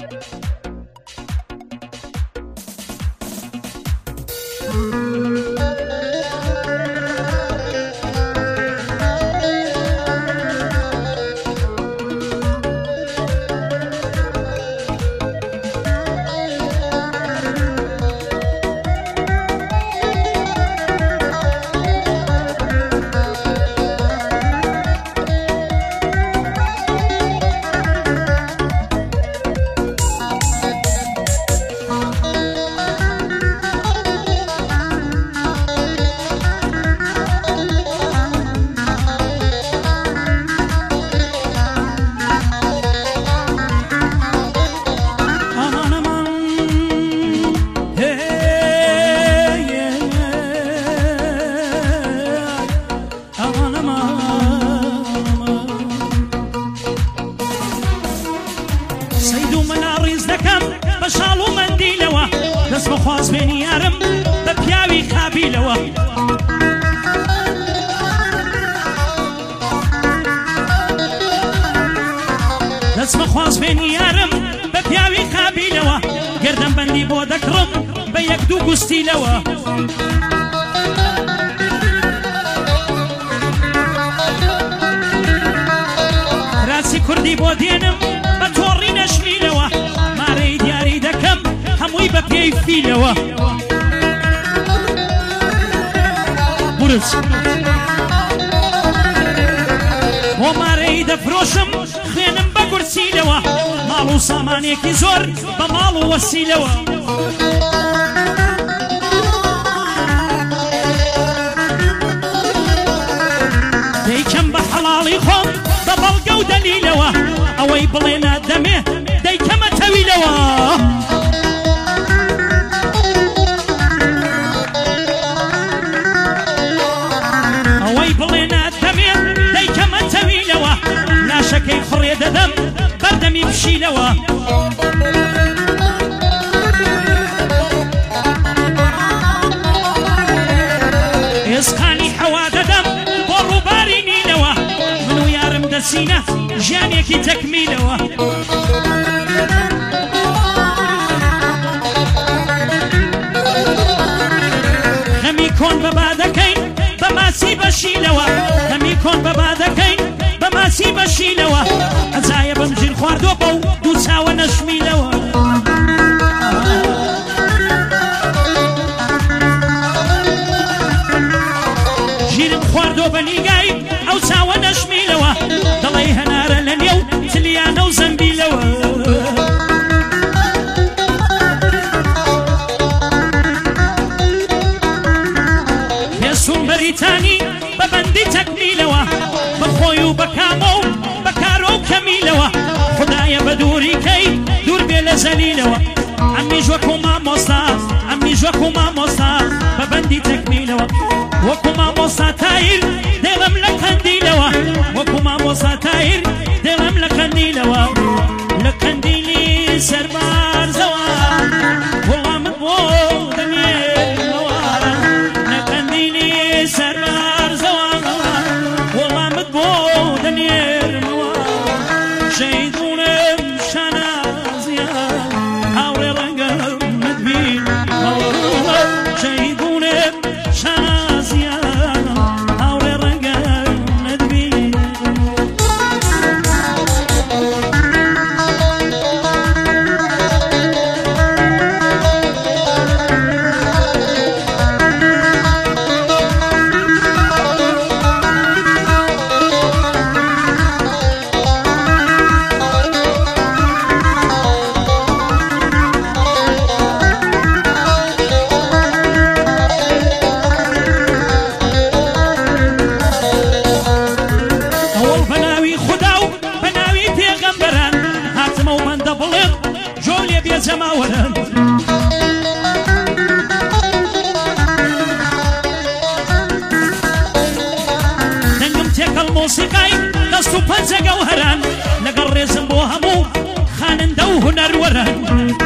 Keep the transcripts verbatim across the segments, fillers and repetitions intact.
موسیقی دست و پنجه گوهران لگر ریزم بو همو خاننده و هنروران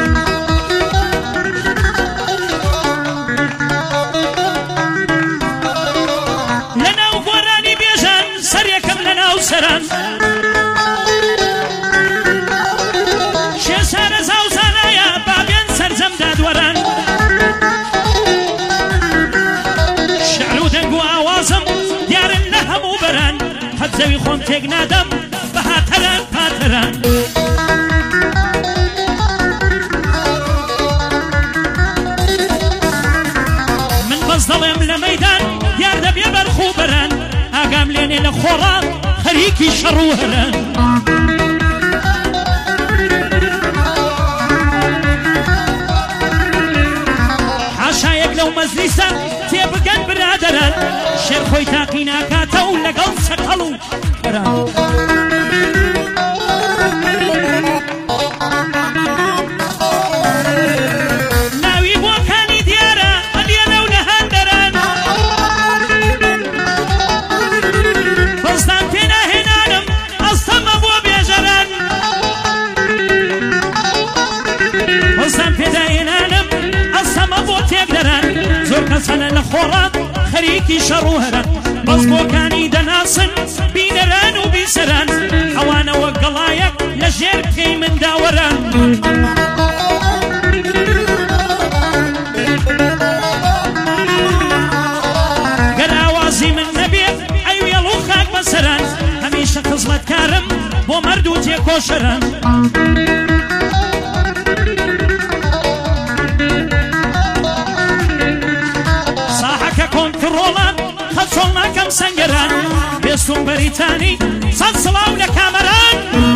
لناو گورانی بیجان سر یکم لناو سران شه سر زەوی خۆم تێک نادەم بە هاتەران پاتەران من بەس دەڵێم لە مەیدان یار دەبێ بەرخوو بەران ئاگام لێنێ لە خۆڕان خەریکی شەڕ و هەران حاشایەک لەو مەزلیسە تێبگەن برادەران شێر خۆی تاقی ناکاتە و لەگەڵ سەقەڵ و هەران ناوی بۆکانی دیارە ئەلێنە و لە هەندەران بەستان پێ ناهێنانم ئەستەمە بۆ بێژەران بەستان پێداهێنانم ئەستەمە بۆ تێکدەران زۆر کەسەنە لە خۆڕات خەریکی شەڕ و هەران بەس بۆکانی دەناسن بینەران و بیسەران ئەوانەوە گەڵایەک لە ژێر پێی منداوەران گەر ئاوازی من نەبێت ئەیوێڵ و خاک بەسەران هەمیشە خزمەتکارم بۆ مەرد و تێکۆشەران ساحەکە کۆنتڕۆڵان خەچۆڵ ناکەم سەنگەران بێستون بەریتانی سەد سڵاو لە کامەران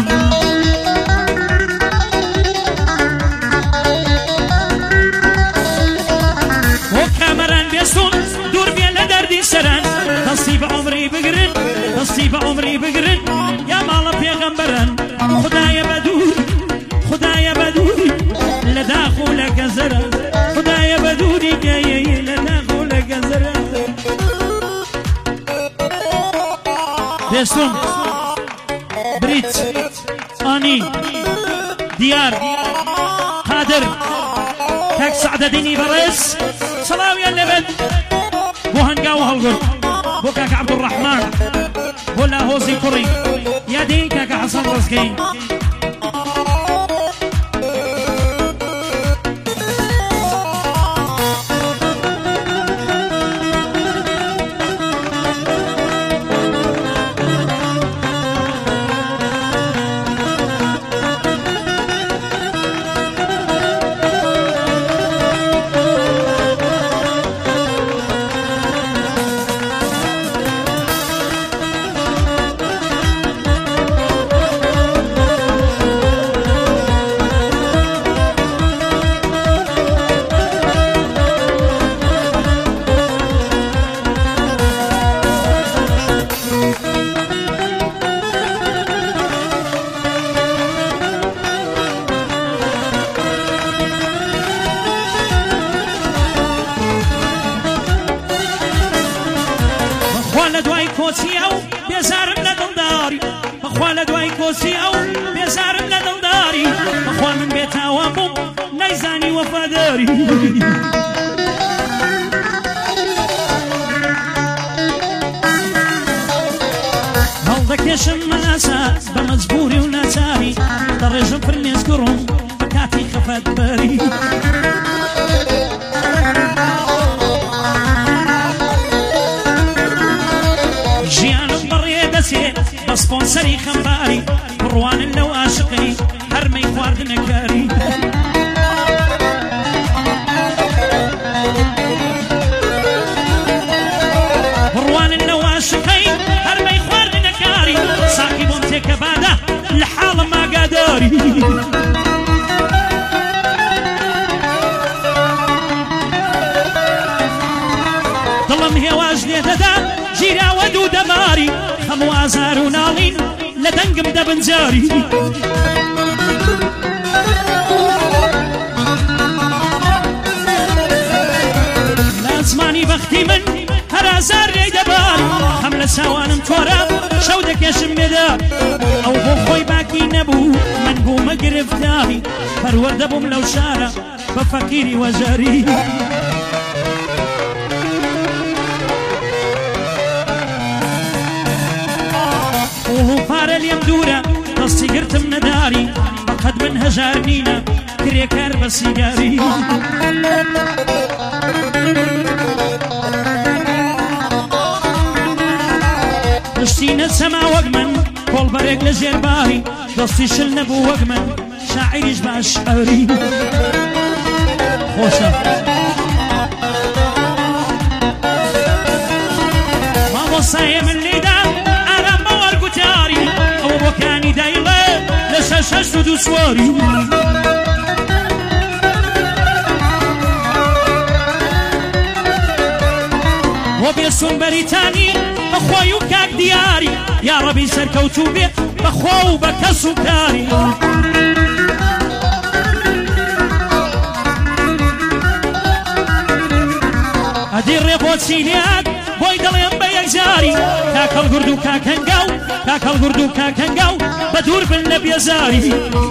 بۆ کامەران بێستون دوور بێ لە دەردی سەران دەستی بە عومری بگرن دەستی بە عومری بگرن یا ماڵە پێغەمبەران خدایە بە دوور خدایە بە دووری لە داخ و لە گەزەران خدایە بە دووری گەیەی لە داخ و لە گەزەران بێستون بریت ئانی دیار قادر کاک سەعدەدینی بەڕێز سەڵاویان لەبێت بۆ هەنگاو هەڵگرت بۆ کاک عەبدوڕەحمان بۆ لاهۆزی کوڕی یادی کاکە حەسەن ڕزگەی لە دوای کۆچی ئەو بێزارم لە دڵداری بەخوا لە دوای کۆچی ئەو بێزارم لە دڵداری بەخوا من بێتاوە بووم نەیزانی وەفاداری هەڵدەکێشم مەناسە بە مەجبوری و ناچاری دەڕێژم فرمێز گڕم بە کاتی خەفەتبەری بە سپۆنسەری خەمباری بڕوانن لەو عاشقی هەرمەی خواردنە کاری بڕوانن لەو عاشقی هەرمەی خواردنە کاری ساقی بۆم تێکە بادە لە حاڵم ئاگاداری دڵم هێواش لێ دەدا ژیراوە دوو دەماری هەموو ئازار و ناڵین لە دەنگم دەبنجاری لە زمانی بەختی من هەر ئازار لێی دەبار هەم لە چاوانم تۆرە شەو دەکێشم مێدار ئەو بۆ خۆی باکی نەبوو من بوومە گرفتاری پەروەردە بووم لەو شارە بە فەقیری وەژاری پارە لێم دوورە دەستی گرتم نەداری بەقەد من هەژار نینە کرێکار بە سیگاری پشتینە سەما وەک من کۆڵبەرێک لە ژێرباری دەستی شل نەبوو وەک من شاعریش باش ئەوری خۆشە مامۆسایە من لێدا ئارام بە وەرگوتیاری ئەوە بۆکانی دایڵێ لە شەش شەش و دوو سواری بۆ بێسوون بەریتانی بەخۆی و کاک دیاری یا ڕەبی سەرکەوتوو بێ بەخۆ و بە کەس و کاری ئەدی ڕێ بۆچی لێات بۆی دەڵێم بە یەکجاری کاکەڵ گورد و کاکەنگاو کاکەڵ گورد و کاکەنگاو بە دوور بن لە بێزاری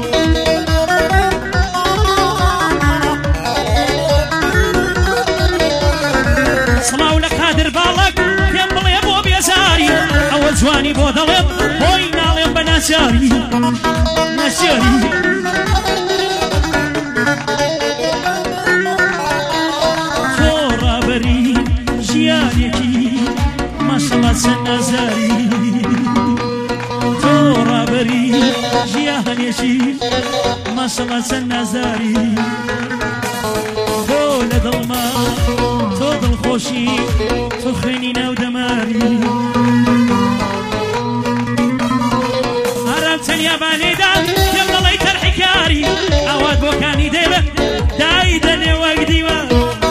سڵاو لە قادر باڵک پێم بڵێ بۆ بێزاری ئەوە جوانی بۆ دەڵێم بۆی ناڵێم بە ناچاری ناچاری تۆ ڕابەری ژیانێکی ماشەڵڵا چەند نازاری تۆ ڕابەری ژیانێکی ماشەڵڵا چەند نازاری تۆ لە دڵما تۆ دڵخۆشی تۆ خوێنی ناو دەماری ئارام چەندیا بانێدا پێم دەڵێی تەرحیکاری ئاوات بۆکانی دێبە دای دەنێ وەک دیوار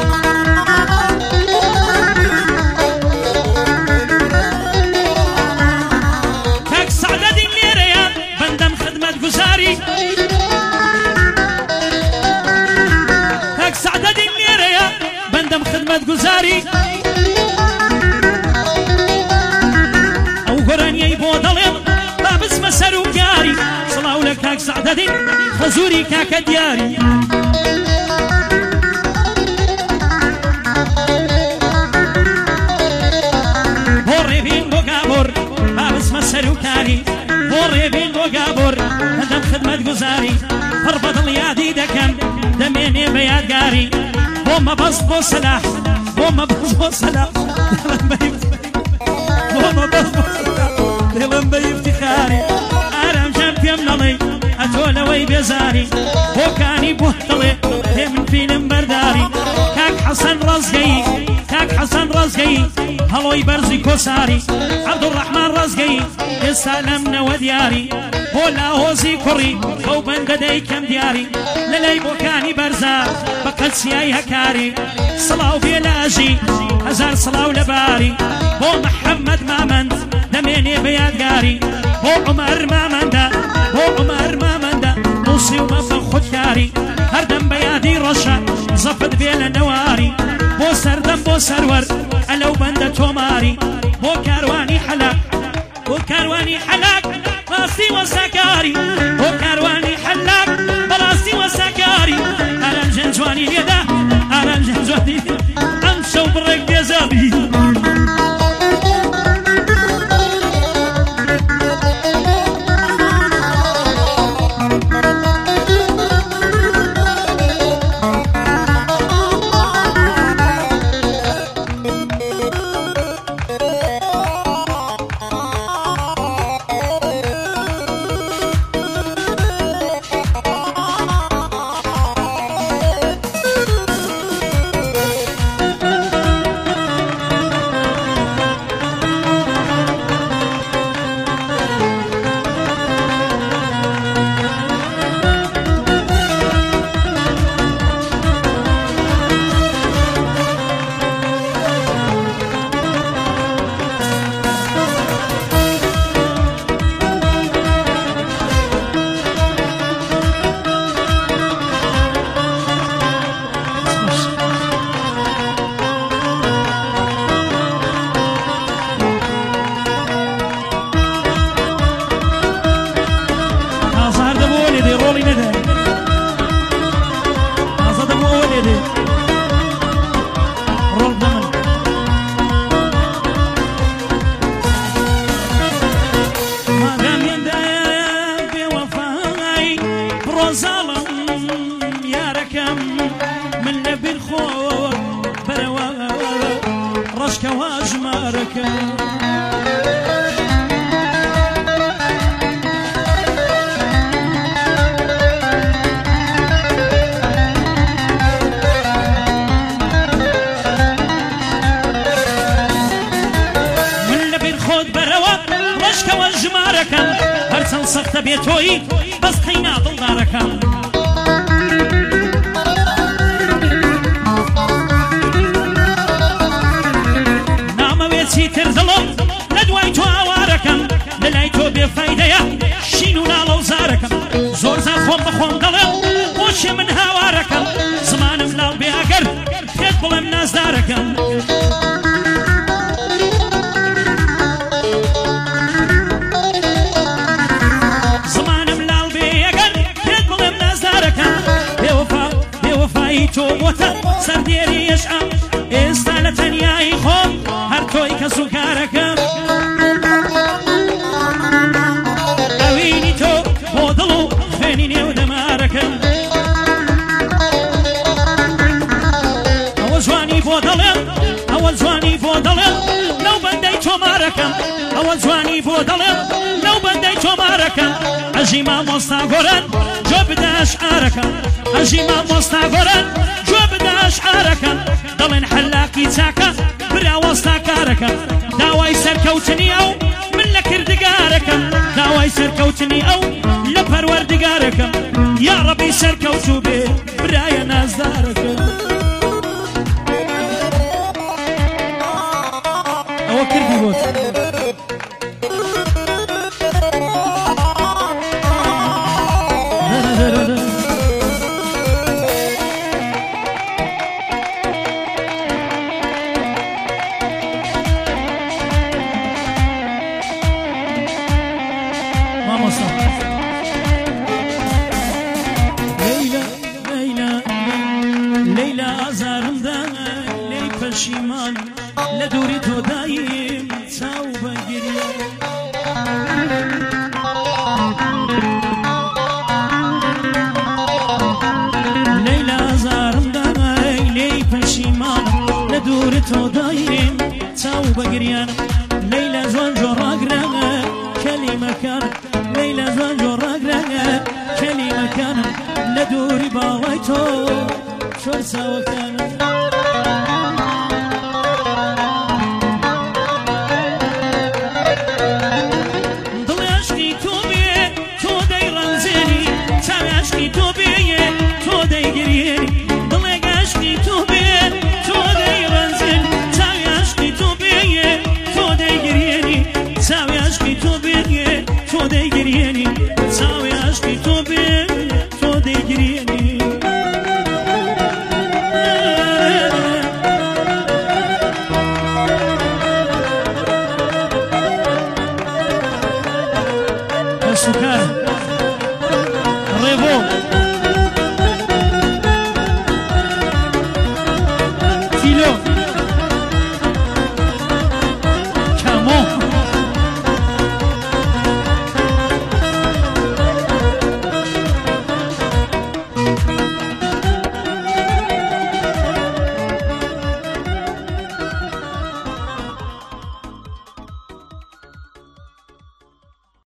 کاک سەعدەدین لێرەیە بەندەم خدمەت گوزاری کاک سەعدەدین لێرەیە بەندەم خدمەت گوزاری ئەو گۆرانیەی بۆ دەڵێم با بچمە سەر و گاری سڵاو لە کاک سەعدەدین خەزووری کاکە دیاری بۆ ڕێبین بۆ گابۆر با بچمە سەر و کاری بۆ ڕێبین بۆ گابۆر بەندەم خدمەت گوزاری پڕ بە دڵ یادی دەکەم دەمێنێ بە یادگاری بۆ مەبەست بۆ سەلاح بۆ مەبەست بۆ سەلاح بۆ مەبەست بۆ سەلاح دڵم بە ئیفتیخاری ئارام جان پێم نەڵێ ئەتۆ لەوەی بێزاری بۆکانی بۆ دڵێ پێ من فیلم بەرداری کاک حەسەن ڕەزگەی کاک حەسەن ڕەزگەی هەڵۆی بەرزی کۆساری عەبدوڕەحمان ڕەزگەی ئێستا لەم نەوە دیاری بۆ لاهۆزی کوڕی ئەو بەندەدەی کەم دیاری لەلای بۆکانی بەرزە بە قەچیای هەکاری سڵاو بێ لە ئەژی هەزار سڵاو لەباری بۆ محەممەد مامەند دەمێنێ بە یادگاری بۆ عومەر مامەندە بۆ عومەر مامەندە موسی و مەفە خودکاری هەردەم بە یادی ڕەشە زەفت بێ لە نەواری بۆ سەردەم بۆ سەروەر ئەلەو بەندە تۆماری بۆ کاروانی حەلەق بۆ کاروانی حەلەق بەڕاستی وەساکاری بۆ کاروانی حەلەق بەڕاستی وەساکاری ئارام ژەن جوانی لێدا ئارام ژەن جوانی ئەم شەو بڕێک بێزاری ڕشکەوا ژمارەکە سەختە بێتۆی بەس قەینا دڵدارەکەم نامەوێت چیتر دڵم لە دوای تۆ ئاوارەکەم لە لای تۆ بێفایدەیە شین و ناڵە و زارەکەم زۆر زار خۆم بەخۆم دەڵێم بۆچی من هاوارەکەم زمانم لاڵ بێ ئەگەر پێت بڵێم نازدارەکەم زمانم لاڵ بێ ئەگەر پێت بڵێم نازدارەکەم بێوەفا بێوەفایی تۆ بۆتە سەردێری ئێشعام ئێستا لە تەنیایی خۆم هەر تۆی کە سوکارەکەم ئەوینی تۆ بۆ دڵ و خوێنی نێو دەمارەکەم ئەوە جوانی بۆ دەڵێم ئەوە جوانی بۆ دەڵێم لەو بەندەی تۆمارەکەم ئەوە جوانی بۆ دەڵێم لەو بەندەی تۆمارەکەم ئەژی مامۆستا گۆران جۆ بدە ئەشعارەکەم ئەژی مامۆستا گۆران جۆ بدە ئەشعارەکەم دەڵێن حەلاقی چاکە برا وەستا کارەکەم داوای سەرکەوتنی ئەو من لە کردگارەکەم داوای سەرکەوتنی ئەو لە پەروەردگارەکەم یا ڕەبی سەرکەوتوو بێ برایە نازدارەکەم ئەوە کردی بۆت لەیلا ئازارمدا لێی پەشیمان لە دووری تۆ دایم چاو بەگیری لەیلا ئازارمدا لێی پەشیمان لە دووری تۆ دایم چاو بەگریان لەیلا جوان جۆڕاگرانە کەلیمەکان لەیلا جوان جۆڕاگرانە کەلیمەکانم لە دووری باوای تۆ شۆر چاوەکانم دڵی عەشقی تۆ بێ تۆ دەیڕەنجێنی چاوی عەشقی تۆ بێیە تۆ دەیگرێنی دڵێک عەشقی تۆ بێ تۆ دەیڕەنجێنی چاوی عەشقی تۆ بێیە تۆ دەیگرێنی چاوی عەشقی تۆ بێیە تۆ دەیگرێنی چاوی عەشقی تۆ بێ تۆ دەیگرێنی سوکار ڕێبۆ